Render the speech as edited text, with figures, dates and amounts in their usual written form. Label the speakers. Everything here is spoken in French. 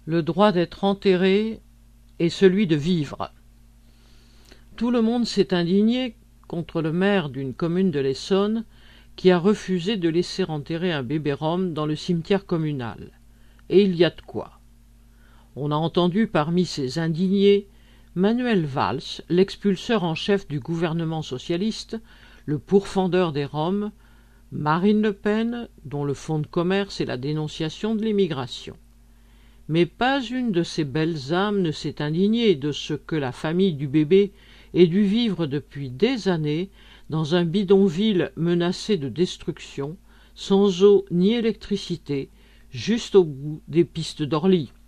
Speaker 1: Le droit d'être enterré et celui de vivre. Tout le monde s'est indigné contre le maire d'une commune de l'Essonne qui a refusé de laisser enterrer un bébé rome dans le cimetière communal. Et il y a de quoi. On a entendu parmi ces indignés Manuel Valls, l'expulseur en chef du gouvernement socialiste, le pourfendeur des Roms, Marine Le Pen, dont le fonds de commerce est la dénonciation de l'immigration. Mais pas une de ces belles âmes ne s'est indignée de ce que la famille du bébé ait dû vivre depuis des années dans un bidonville menacé de destruction, sans eau ni électricité, juste au bout des pistes d'Orly.